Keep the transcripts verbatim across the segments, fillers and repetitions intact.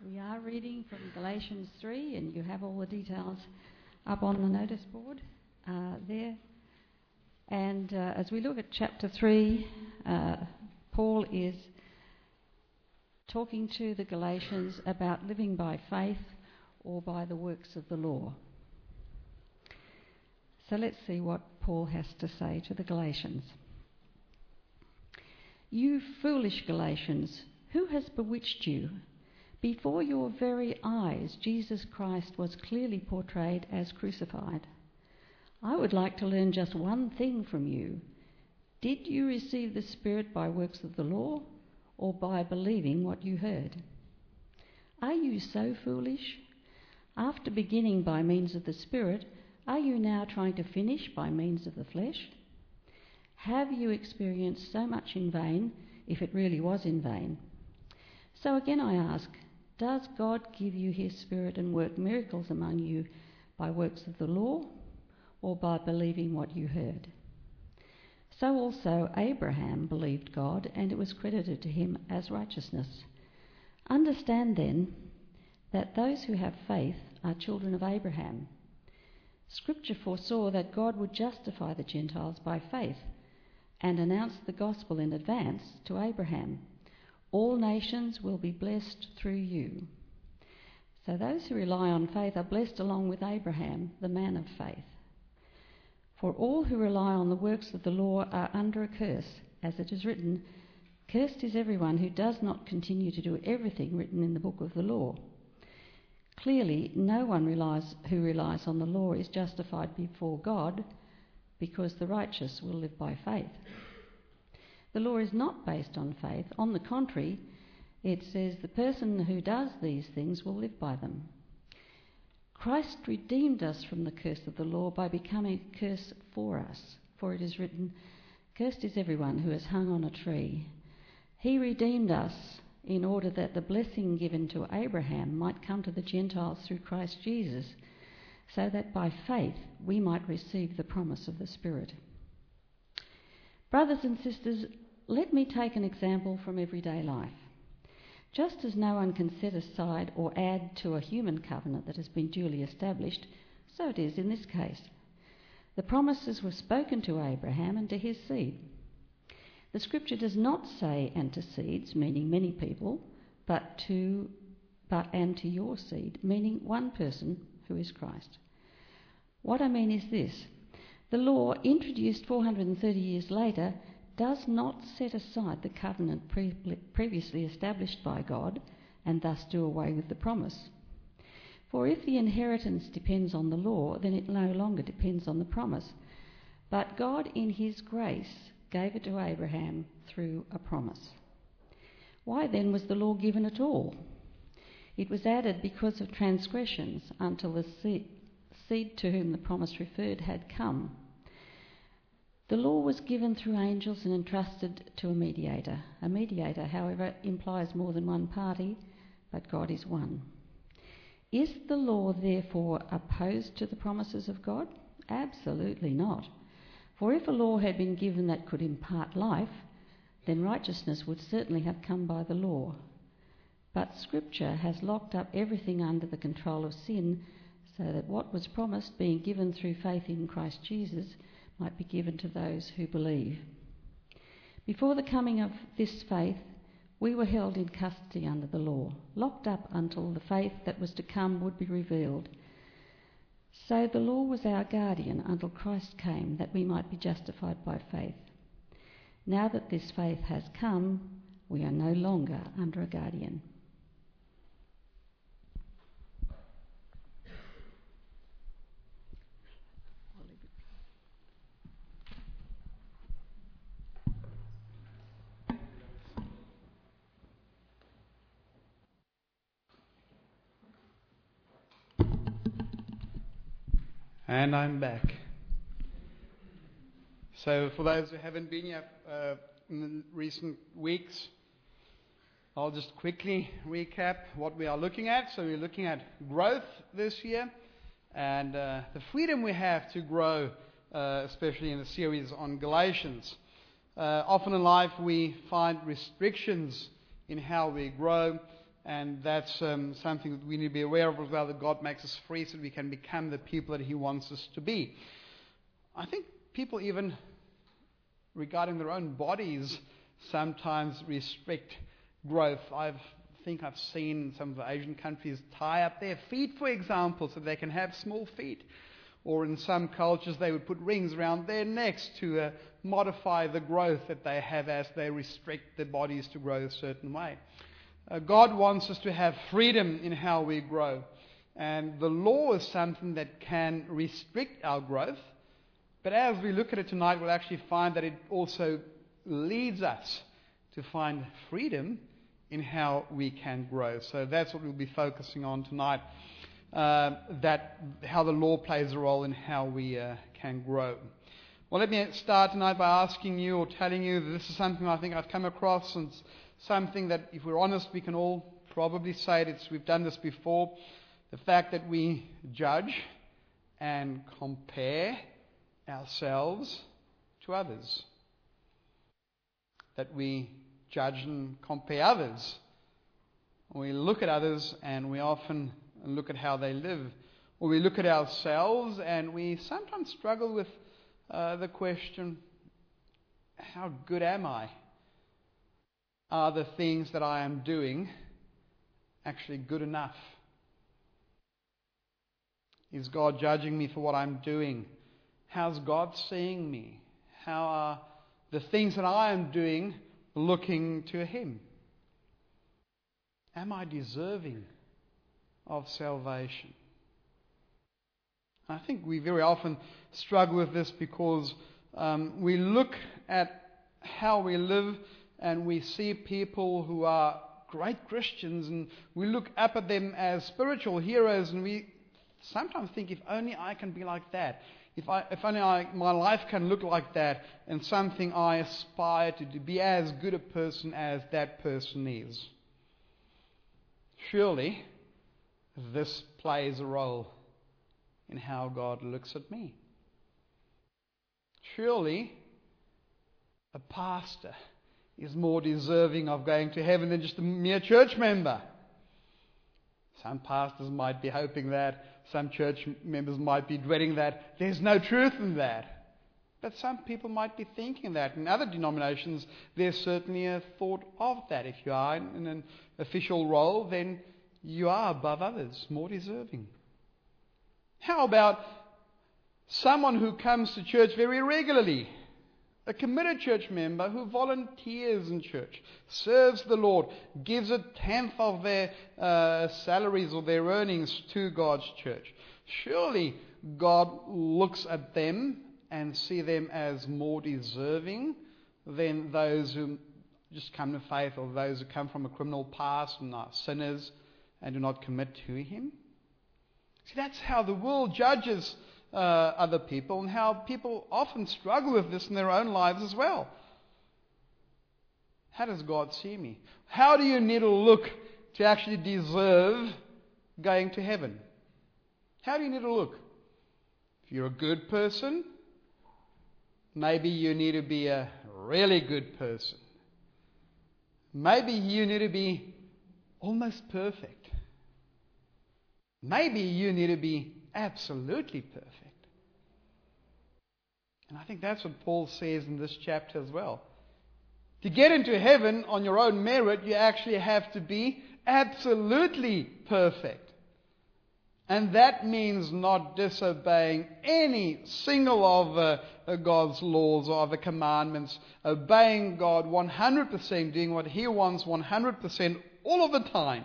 We are reading from Galatians three, and you have all the details up on the notice board uh, there. And uh, as we look at chapter three, uh, Paul is talking to the Galatians about living by faith or by the works of the law. So let's see what Paul has to say to the Galatians. You foolish Galatians, who has bewitched you? Before your very eyes, Jesus Christ was clearly portrayed as crucified. I would like to learn just one thing from you. Did you receive the Spirit by works of the law or by believing what you heard? Are you so foolish? After beginning by means of the Spirit, are you now trying to finish by means of the flesh? Have you experienced so much in vain, if it really was in vain? So again I ask, does God give you his Spirit and work miracles among you by works of the law or by believing what you heard? So also Abraham believed God, and it was credited to him as righteousness. Understand then that those who have faith are children of Abraham. Scripture foresaw that God would justify the Gentiles by faith and announced the gospel in advance to Abraham. All nations will be blessed through you. So those who rely on faith are blessed along with Abraham, the man of faith. For all who rely on the works of the law are under a curse, as it is written, "Cursed is everyone who does not continue to do everything written in the book of the law." Clearly, no one relies, who relies on the law is justified before God, because the righteous will live by faith. The law is not based on faith. On the contrary, it says the person who does these things will live by them. Christ redeemed us from the curse of the law by becoming a curse for us. For it is written, "Cursed is everyone who is hung on a tree." He redeemed us in order that the blessing given to Abraham might come to the Gentiles through Christ Jesus, so that by faith we might receive the promise of the Spirit. Brothers and sisters, let me take an example from everyday life. Just as no one can set aside or add to a human covenant that has been duly established, so it is in this case. The promises were spoken to Abraham and to his seed. The scripture does not say "and to seeds," meaning many people, but to but and to your seed, meaning one person who is Christ. What I mean is this: the law, introduced four hundred thirty years later, does not set aside the covenant pre- previously established by God and thus do away with the promise. For if the inheritance depends on the law, then it no longer depends on the promise. But God in his grace gave it to Abraham through a promise. Why then was the law given at all? It was added because of transgressions until the seed, seed to whom the promise referred had come. The law was given through angels and entrusted to a mediator. A mediator, however, implies more than one party, but God is one. Is the law therefore opposed to the promises of God? Absolutely not. For if a law had been given that could impart life, then righteousness would certainly have come by the law. But Scripture has locked up everything under the control of sin, so that what was promised, being given through faith in Christ Jesus, might be given to those who believe. Before the coming of this faith, we were held in custody under the law, locked up until the faith that was to come would be revealed. So the law was our guardian until Christ came, that we might be justified by faith. Now that this faith has come, we are no longer under a guardian. And I'm back. So for those who haven't been here uh, in the recent weeks, I'll just quickly recap what we are looking at. So we're looking at growth this year and uh, the freedom we have to grow, uh, especially in the series on Galatians. Uh, often in life we find restrictions in how we grow. And that's um, something that we need to be aware of as well, that God makes us free so that we can become the people that He wants us to be. I think people even, regarding their own bodies, sometimes restrict growth. I think I've seen some of the Asian countries tie up their feet, for example, so they can have small feet. Or in some cultures, they would put rings around their necks to uh, modify the growth that they have as they restrict their bodies to grow a certain way. Uh, God wants us to have freedom in how we grow. And the law is something that can restrict our growth. But as we look at it tonight, we'll actually find that it also leads us to find freedom in how we can grow. So that's what we'll be focusing on tonight. Uh, that how the law plays a role in how we uh, can grow. Well, let me start tonight by asking you or telling you that this is something I think I've come across, and something that, if we're honest, we can all probably say that we've done this before. The fact that we judge and compare ourselves to others. That we judge and compare others. We look at others and we often look at how they live. Or we look at ourselves and we sometimes struggle with uh, the question, how good am I? Are the things that I am doing actually good enough? Is God judging me for what I'm doing? How's God seeing me? How are the things that I am doing looking to Him? Am I deserving of salvation? I think we very often struggle with this because um, we look at how we live and we see people who are great Christians and we look up at them as spiritual heroes, and we sometimes think, if only I can be like that. If, I, if only I, my life can look like that, and something I aspire to, to be as good a person as that person is. Surely this plays a role in how God looks at me. Surely a pastor is more deserving of going to heaven than just a mere church member. Some pastors might be hoping that. Some church members might be dreading that. There's no truth in that. But some people might be thinking that. In other denominations, there's certainly a thought of that. If you are in an official role, then you are above others, more deserving. How about someone who comes to church very regularly? A committed church member who volunteers in church, serves the Lord, gives a tenth of their uh, salaries or their earnings to God's church. Surely God looks at them and see them as more deserving than those who just come to faith, or those who come from a criminal past and are sinners and do not commit to Him. See, that's how the world judges Uh, other people, and how people often struggle with this in their own lives as well. How does God see me? How do you need to look to actually deserve going to heaven? How do you need to look? If you're a good person, maybe you need to be a really good person. Maybe you need to be almost perfect. Maybe you need to be absolutely perfect. And I think that's what Paul says in this chapter as well. To get into heaven on your own merit, you actually have to be absolutely perfect. And that means not disobeying any single of uh, God's laws or the commandments, obeying God one hundred percent, doing what He wants one hundred percent all of the time.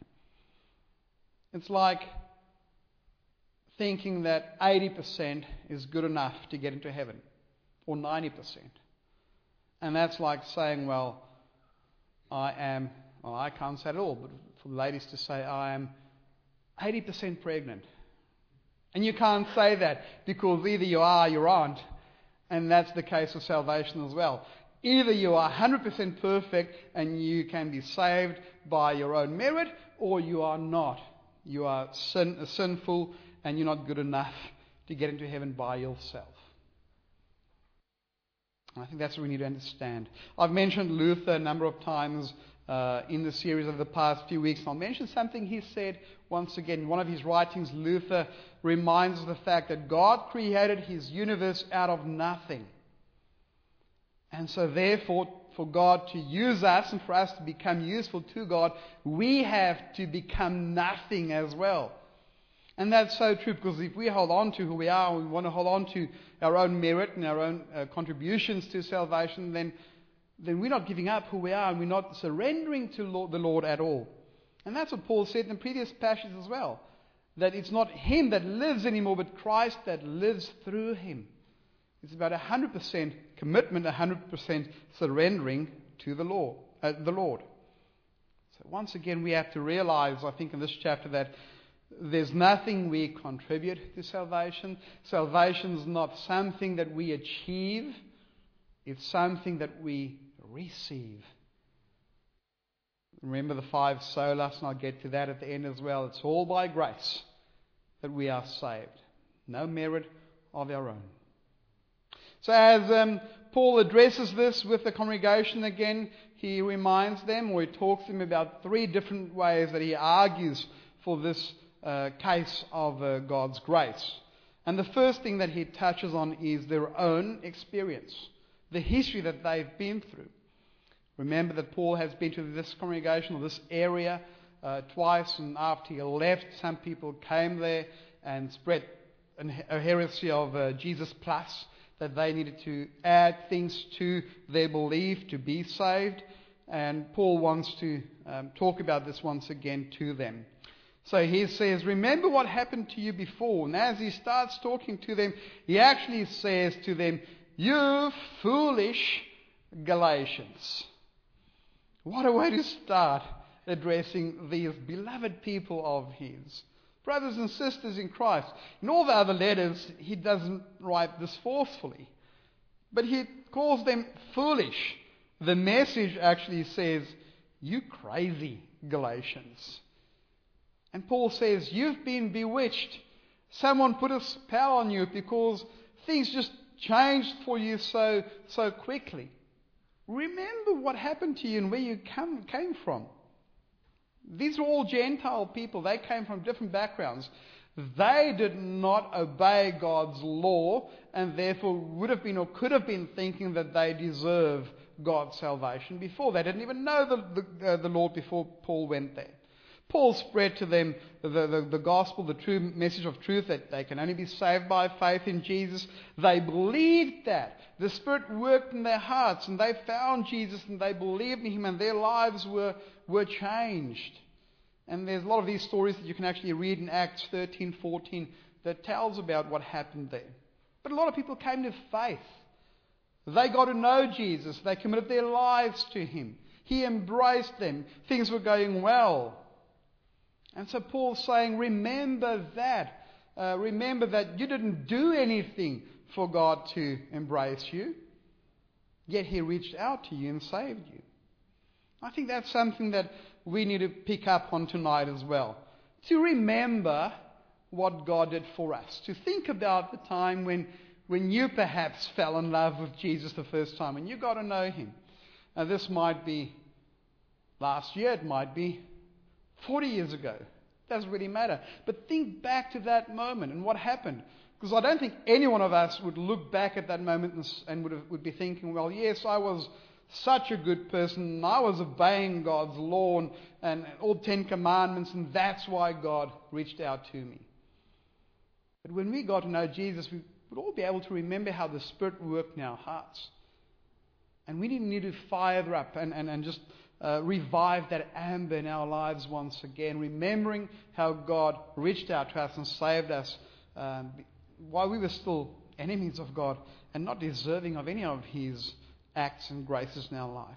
It's like thinking that eighty percent is good enough to get into heaven, or ninety percent. And that's like saying, well, I am, well, I can't say it all, but for the ladies to say, I am eighty percent pregnant. And you can't say that, because either you are or you aren't. And that's the case with salvation as well. Either you are one hundred percent perfect and you can be saved by your own merit, or you are not. You are sin, sinful, and you're not good enough to get into heaven by yourself. And I think that's what we need to understand. I've mentioned Luther a number of times uh, in the series over the past few weeks. I'll mention something he said once again. In one of his writings, Luther reminds us of the fact that God created his universe out of nothing. And so therefore, for God to use us and for us to become useful to God, we have to become nothing as well. And that's so true, because if we hold on to who we are, we want to hold on to our own merit and our own uh, contributions to salvation, then, then we're not giving up who we are, and we're not surrendering to Lord, the Lord at all. And that's what Paul said in the previous passage as well, that it's not him that lives anymore, but Christ that lives through him. It's about one hundred percent commitment, one hundred percent surrendering to the Lord. Uh, the Lord. So once again, we have to realize, I think, in this chapter that there's nothing we contribute to salvation. Salvation is not something that we achieve. It's something that we receive. Remember the five solas, and I'll get to that at the end as well. It's all by grace that we are saved. No merit of our own. So as um, Paul addresses this with the congregation again, he reminds them, or he talks to them about three different ways that he argues for this uh, case of uh, God's grace. And the first thing that he touches on is their own experience, the history that they've been through. Remember that Paul has been to this congregation or this area uh, twice, and after he left, some people came there and spread a heresy of uh, Jesus plus, that they needed to add things to their belief to be saved. And Paul wants to um, talk about this once again to them. So he says, remember what happened to you before. And as he starts talking to them, he actually says to them, you foolish Galatians. What a way to start addressing these beloved people of his. Brothers and sisters in Christ. In all the other letters, he doesn't write this forcefully. But he calls them foolish. The Message actually says, you crazy Galatians. And Paul says, you've been bewitched. Someone put a spell on you because things just changed for you so, so quickly. Remember what happened to you and where you come, came from. These were all Gentile people. They came from different backgrounds. They did not obey God's law, and therefore would have been or could have been thinking that they deserve God's salvation before. They didn't even know the, the, uh, the Lord before Paul went there. Paul spread to them the, the, the gospel, the true message of truth, that they can only be saved by faith in Jesus. They believed that. The Spirit worked in their hearts, and they found Jesus, and they believed in him, and their lives were, were changed. And there's a lot of these stories that you can actually read in Acts thirteen, fourteen that tells about what happened there. But a lot of people came to faith. They got to know Jesus. They committed their lives to him. He embraced them. Things were going well. And so Paul's saying, remember that. Uh, remember that you didn't do anything for God to embrace you. Yet he reached out to you and saved you. I think that's something that we need to pick up on tonight as well. To remember what God did for us. To think about the time when, when you perhaps fell in love with Jesus the first time and you got to know him. Now this might be last year, it might be forty years ago. It doesn't really matter. But think back to that moment and what happened. Because I don't think any one of us would look back at that moment and, and would, have, would be thinking, well, yes, I was such a good person, and I was obeying God's law and, and all Ten Commandments, and that's why God reached out to me. But when we got to know Jesus, we would all be able to remember how the Spirit worked in our hearts. And we didn't need to fire up and, and, and just uh, revive that amber in our lives once again, remembering how God reached out to us and saved us um, while we were still enemies of God and not deserving of any of his acts and graces in our life.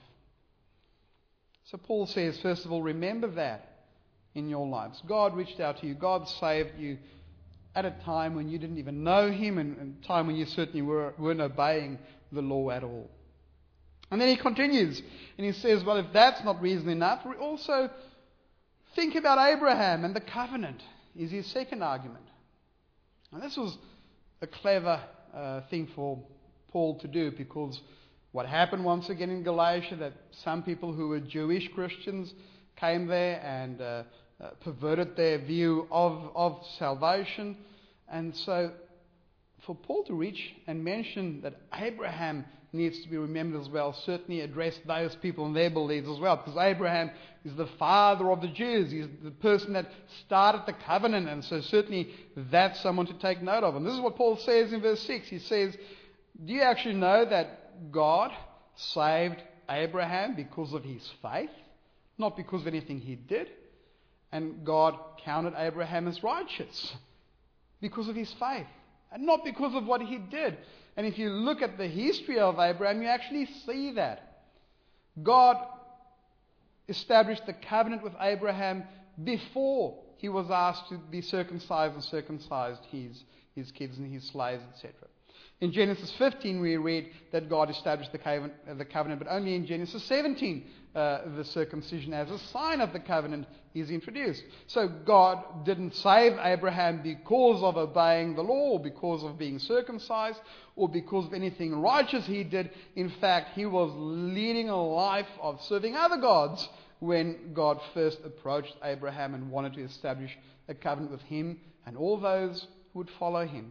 So Paul says, first of all, remember that in your lives. God reached out to you. God saved you at a time when you didn't even know him, and a time when you certainly were, weren't obeying the law at all. And then he continues and he says, well, if that's not reason enough, we also think about Abraham and the covenant is his second argument. And this was a clever uh, thing for Paul to do, because what happened once again in Galatia, that some people who were Jewish Christians came there and uh, uh, perverted their view of, of salvation. And so for Paul to reach and mention that Abraham needs to be remembered as well, certainly address those people and their beliefs as well, because Abraham is the father of the Jews. He's the person that started the covenant, and so certainly that's someone to take note of. And this is what Paul says in verse six. He says, do you actually know that God saved Abraham because of his faith, not because of anything he did? And God counted Abraham as righteous because of his faith, and not because of what he did. And if you look at the history of Abraham, you actually see that. God established the covenant with Abraham before he was asked to be circumcised and circumcised his, his kids and his slaves, et cetera. In Genesis fifteen, we read that God established the covenant, the covenant but only in Genesis seventeen, uh, the circumcision as a sign of the covenant is introduced. So God didn't save Abraham because of obeying the law, or because of being circumcised, or because of anything righteous he did. In fact, he was leading a life of serving other gods when God first approached Abraham and wanted to establish a covenant with him and all those who would follow him.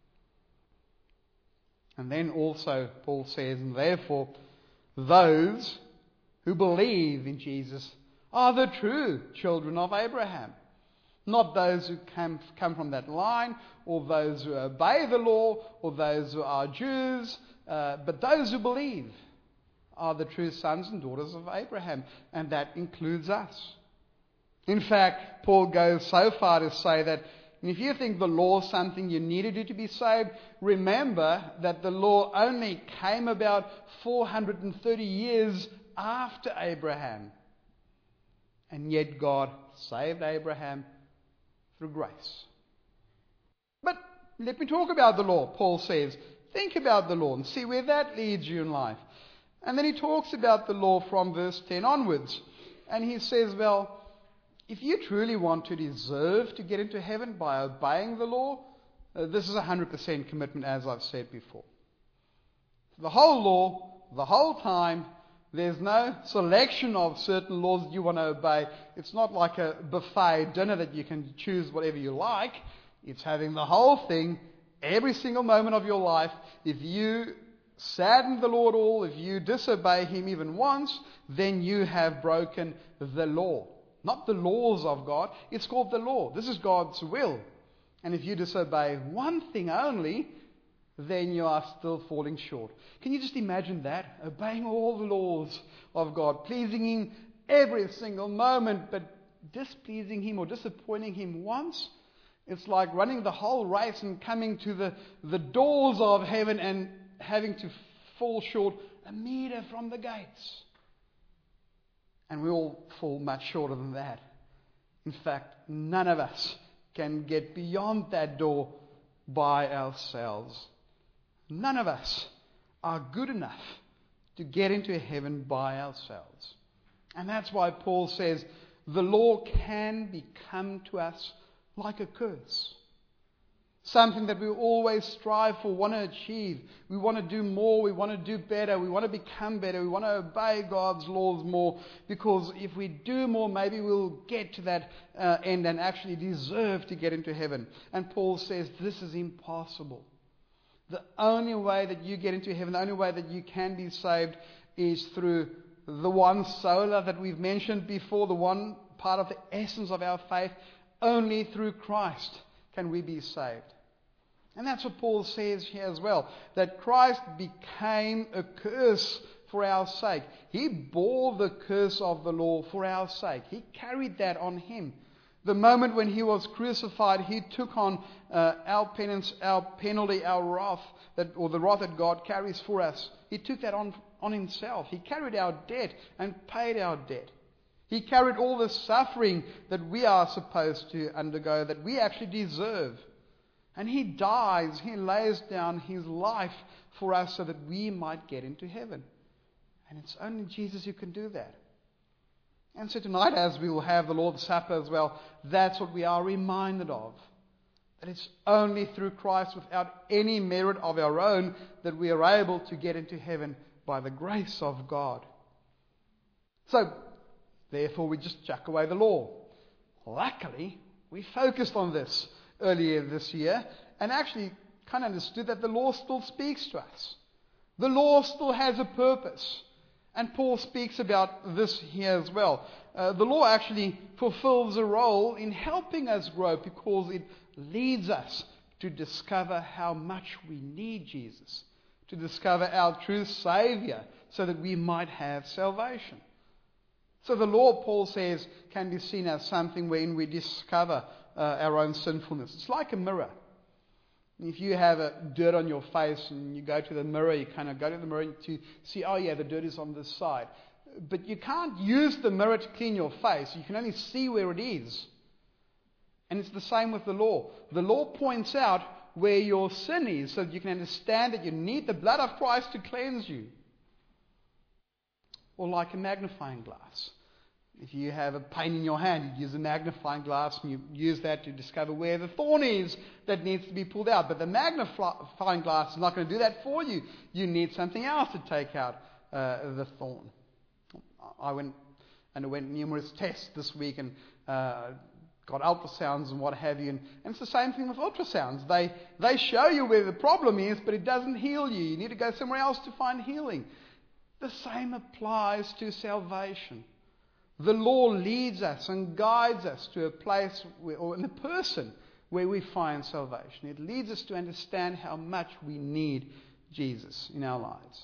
And then also Paul says, and therefore those who believe in Jesus are the true children of Abraham. Not those who come, come from that line, or those who obey the law, or those who are Jews, uh, but those who believe are the true sons and daughters of Abraham, and that includes us. In fact, Paul goes so far to say that if you think the law is something you need to do to be saved, remember that the law only came about four hundred thirty years after Abraham. And yet God saved Abraham through grace. But let me talk about the law, Paul says. Think about the law and see where that leads you in life. And then he talks about the law from verse ten onwards. And he says, well, if you truly want to deserve to get into heaven by obeying the law, uh, this is a one hundred percent commitment, as I've said before. The whole law, the whole time, there's no selection of certain laws that you want to obey. It's not like a buffet dinner that you can choose whatever you like. It's having the whole thing, every single moment of your life. If you sadden the Lord all, if you disobey him even once, then you have broken the law. Not the laws of God. It's called the law. This is God's will. And if you disobey one thing only, then you are still falling short. Can you just imagine that? Obeying all the laws of God, pleasing him every single moment, but displeasing him or disappointing him once? It's like running the whole race and coming to the, the doors of heaven and having to fall short a meter from the gates. And we all fall much shorter than that. In fact, none of us can get beyond that door by ourselves. None of us are good enough to get into heaven by ourselves. And that's why Paul says the law can become to us like a curse. Something that we always strive for, want to achieve. We want to do more, we want to do better, we want to become better, we want to obey God's laws more, because if we do more, maybe we'll get to that uh, end and actually deserve to get into heaven. And Paul says this is impossible. The only way that you get into heaven, the only way that you can be saved is through the one sola that we've mentioned before, the one part of the essence of our faith. Only through Christ can we be saved. And that's what Paul says here as well, that Christ became a curse for our sake. He bore the curse of the law for our sake. He carried that on him. The moment when he was crucified, he took on uh, our penance, our penalty, our wrath, that, or the wrath that God carries for us. He took that on, on himself. He carried our debt and paid our debt. He carried all the suffering that we are supposed to undergo, that we actually deserve. And he dies, he lays down his life for us so that we might get into heaven. And it's only Jesus who can do that. And so tonight, as we will have the Lord's Supper as well, that's what we are reminded of. That it's only through Christ, without any merit of our own, that we are able to get into heaven by the grace of God. So, therefore, we just chuck away the law. Luckily, we focused on this earlier this year and actually kind of understood that the law still speaks to us. The law still has a purpose. And Paul speaks about this here as well. Uh, the law actually fulfills a role in helping us grow because it leads us to discover how much we need Jesus, to discover our true Savior so that we might have salvation. So the law, Paul says, can be seen as something wherein we discover uh, our own sinfulness. It's like a mirror. If you have a dirt on your face and you go to the mirror, you kind of go to the mirror to see, oh yeah, the dirt is on this side. But you can't use the mirror to clean your face. You can only see where it is. And it's the same with the law. The law points out where your sin is so that you can understand that you need the blood of Christ to cleanse you. Or like a magnifying glass. If you have a pain in your hand, you use a magnifying glass and you use that to discover where the thorn is that needs to be pulled out. But the magnifying glass is not going to do that for you. You need something else to take out uh, the thorn. I went underwent numerous tests this week and uh, got ultrasounds and what have you. And, and it's the same thing with ultrasounds. They, they show you where the problem is, but it doesn't heal you. You need to go somewhere else to find healing. The same applies to salvation. The law leads us and guides us to a place where, or in a person where we find salvation. It leads us to understand how much we need Jesus in our lives.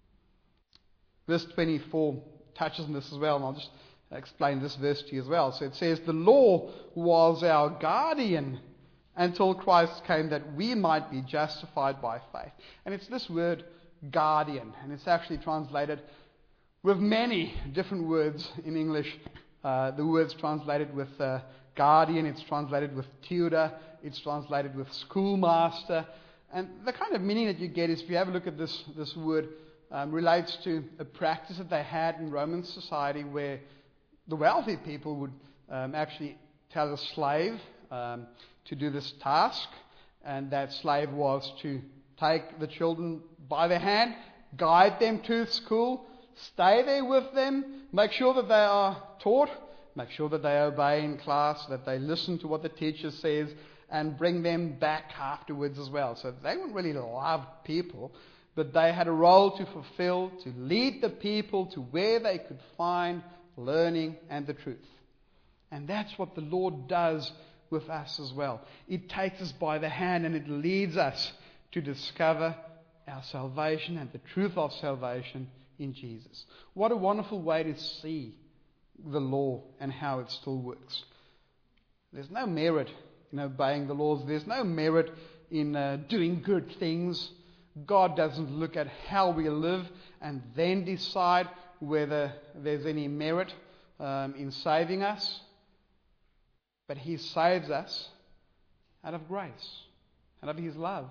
Verse twenty-four touches on this as well, and I'll just explain this verse to you as well. So it says, the law was our guardian until Christ came that we might be justified by faith. And it's this word guardian, and it's actually translated with many different words in English. Uh, the word's translated with uh, guardian, it's translated with tutor, it's translated with schoolmaster. And the kind of meaning that you get is, if you have a look at this, this word, um, relates to a practice that they had in Roman society where the wealthy people would um, actually tell a slave um, to do this task, and that slave was to take the children by the hand, guide them to school, stay there with them, make sure that they are taught, make sure that they obey in class, that they listen to what the teacher says, and bring them back afterwards as well. So they weren't really loved people, but they had a role to fulfill, to lead the people to where they could find learning and the truth. And that's what the Lord does with us as well. It takes us by the hand and it leads us to discover our salvation and the truth of salvation in Jesus. What a wonderful way to see the law and how it still works. There's no merit in obeying the laws. There's no merit in uh, doing good things. God doesn't look at how we live and then decide whether there's any merit um, in saving us. But He saves us out of grace, out of His love.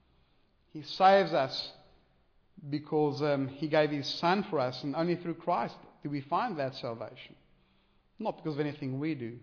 He saves us because um, He gave His Son for us, and only through Christ do we find that salvation. Not because of anything we do.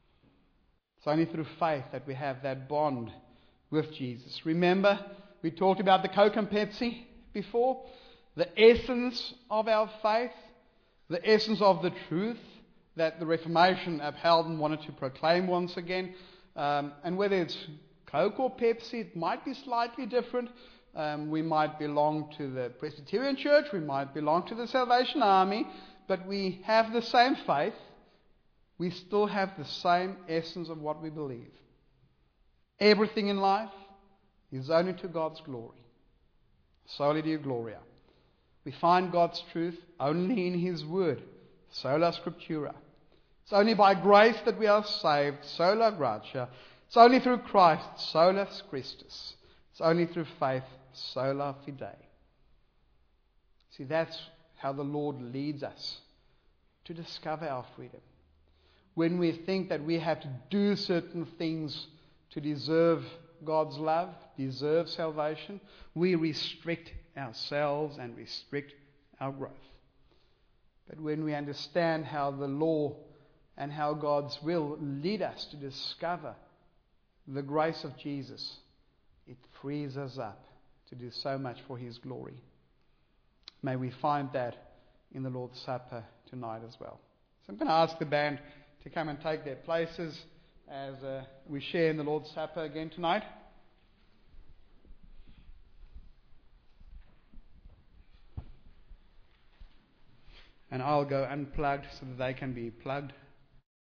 It's only through faith that we have that bond with Jesus. Remember, we talked about the Coke and Pepsi before. The essence of our faith, the essence of the truth that the Reformation upheld and wanted to proclaim once again. Um, and whether it's Coke or Pepsi, it might be slightly different. Um, we might belong to the Presbyterian Church, we might belong to the Salvation Army, but we have the same faith. We still have the same essence of what we believe. Everything in life is only to God's glory. Soli Deo Gloria. We find God's truth only in His Word. Sola Scriptura. It's only by grace that we are saved. Sola Gratia. It's only through Christ. Solus Christus. It's only through faith. Sola Fide. See, that's how the Lord leads us to discover our freedom. When we think that we have to do certain things to deserve God's love, deserve salvation, we restrict ourselves and restrict our growth. But when we understand how the law and how God's will lead us to discover the grace of Jesus, it frees us up to do so much for His glory. may we find that in the Lord's Supper tonight as well. So I'm going to ask the band to come and take their places as uh, we share in the Lord's Supper again tonight. And I'll go unplugged so that they can be plugged.